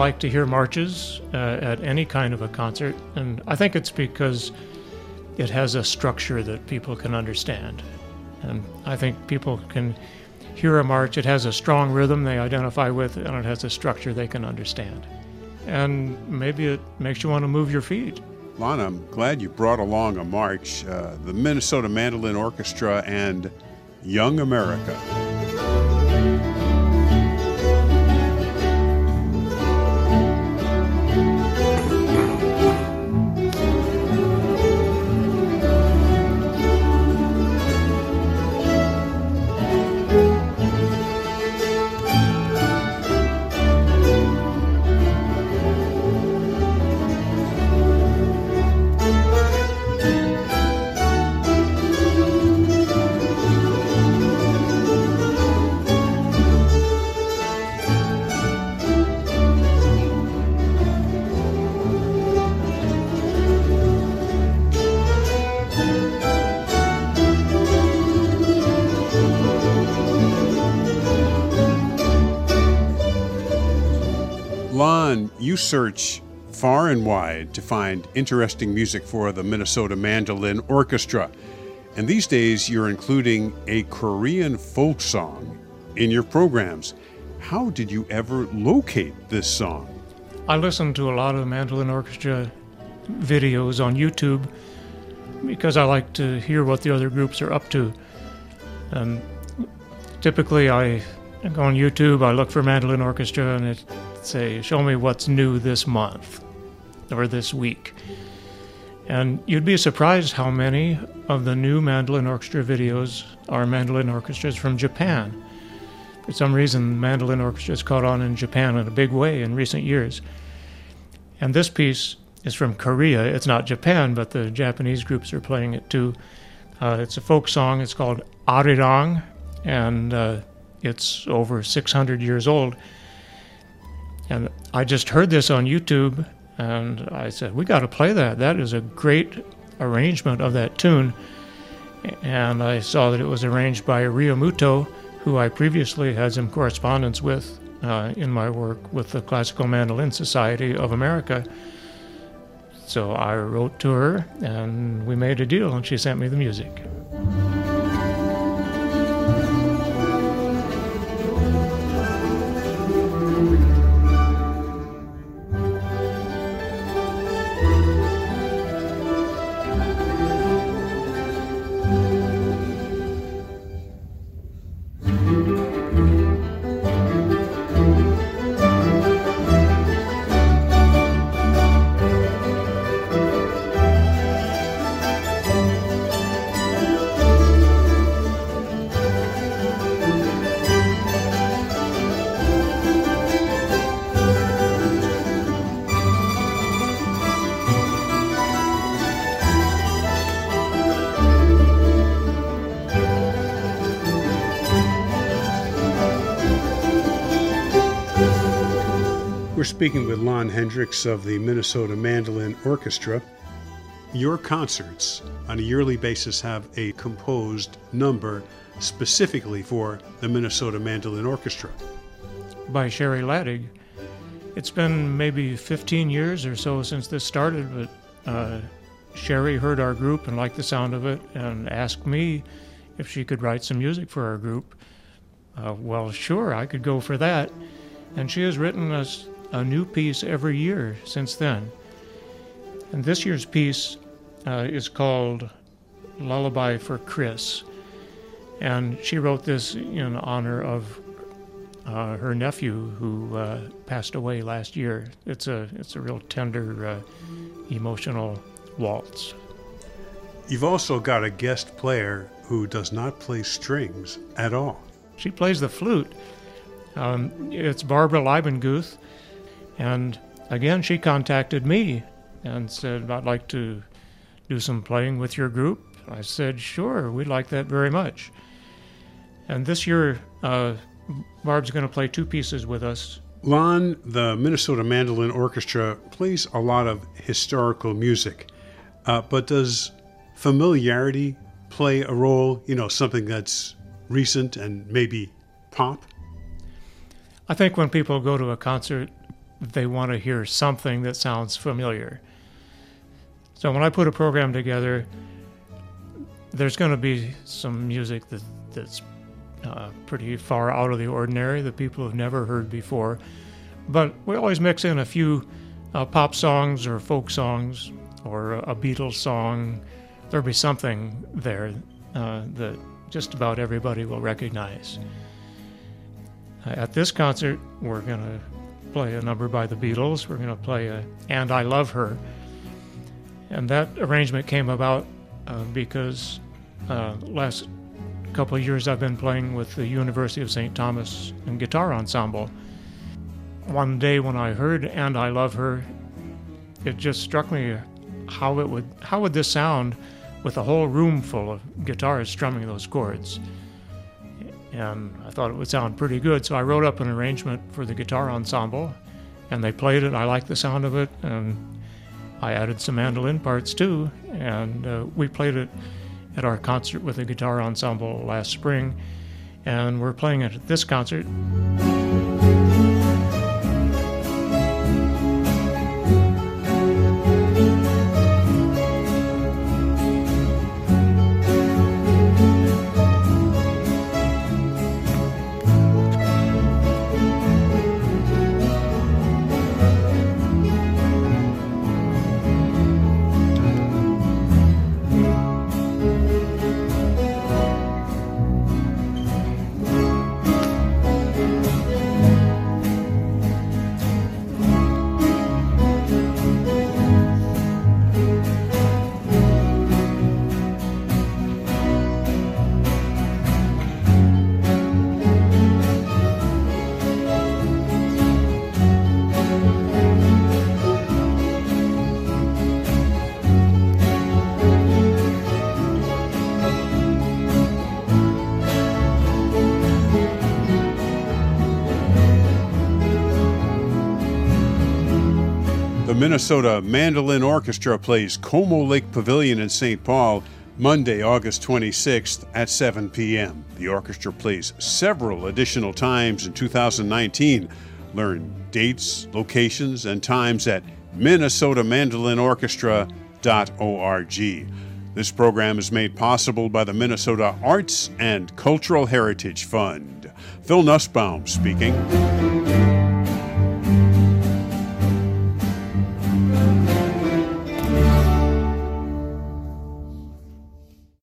like to hear marches at any kind of a concert, and I think it's because it has a structure that people can understand. And I think people can hear a march. It has a strong rhythm they identify with, and it has a structure they can understand. And maybe it makes you want to move your feet. Lon, I'm glad you brought along a march, the Minnesota Mandolin Orchestra and Young America. Lon, you search far and wide to find interesting music for the Minnesota Mandolin Orchestra. And these days, you're including a Korean folk song in your programs. How did you ever locate this song? I listen to a lot of mandolin orchestra videos on YouTube because I like to hear what the other groups are up to. And typically I go on YouTube, I look for mandolin orchestra, and it say, show me what's new this month or this week. And you'd be surprised how many of the new mandolin orchestra videos are mandolin orchestras from Japan. For some reason, mandolin orchestras caught on in Japan in a big way in recent years. And this piece is from Korea. It's not Japan, but the Japanese groups are playing it too. It's a folk song. It's called Arirang, and it's over 600 years old. And I just heard this on YouTube, and I said, we got to play that. That is a great arrangement of that tune. And I saw that it was arranged by Ryomuto, who I previously had some correspondence with in my work with the Classical Mandolin Society of America. So I wrote to her, and we made a deal, and she sent me the music. We're speaking with Lon Hendricks of the Minnesota Mandolin Orchestra. Your concerts on a yearly basis have a composed number specifically for the Minnesota Mandolin Orchestra. By Sherry Laddig. It's been maybe 15 years or so since this started, but Sherry heard our group and liked the sound of it and asked me if she could write some music for our group. Well, sure, I could go for that. And she has written us a new piece every year since then. And this year's piece is called Lullaby for Chris. And she wrote this in honor of her nephew who passed away last year. It's a real tender, emotional waltz. You've also got a guest player who does not play strings at all. She plays the flute. It's Barbara Leibenguth. And again, she contacted me and said, I'd like to do some playing with your group. I said, sure, we'd like that very much. And this year, Barb's going to play two pieces with us. Lon, the Minnesota Mandolin Orchestra plays a lot of historical music, but does familiarity play a role, something that's recent and maybe pop? I think when people go to a concert, they want to hear something that sounds familiar. So when I put a program together, there's going to be some music that's pretty far out of the ordinary that people have never heard before. But we always mix in a few pop songs or folk songs or a Beatles song. There'll be something there that just about everybody will recognize. At this concert, we're going to play a number by the Beatles. We're going to play And I Love Her. And that arrangement came about because last couple of years I've been playing with the University of St. Thomas and Guitar Ensemble. One day when I heard And I Love Her, it just struck me how would this sound with a whole room full of guitars strumming those chords. And I thought it would sound pretty good, so I wrote up an arrangement for the Guitar Ensemble, and they played it. I liked the sound of it, and I added some mandolin parts too, and we played it at our concert with the Guitar Ensemble last spring, and we're playing it at this concert. The Minnesota Mandolin Orchestra plays Como Lake Pavilion in St. Paul Monday, August 26th at 7 p.m. The orchestra plays several additional times in 2019. Learn dates, locations, and times at minnesotamandolinorchestra.org. This program is made possible by the Minnesota Arts and Cultural Heritage Fund. Phil Nussbaum speaking.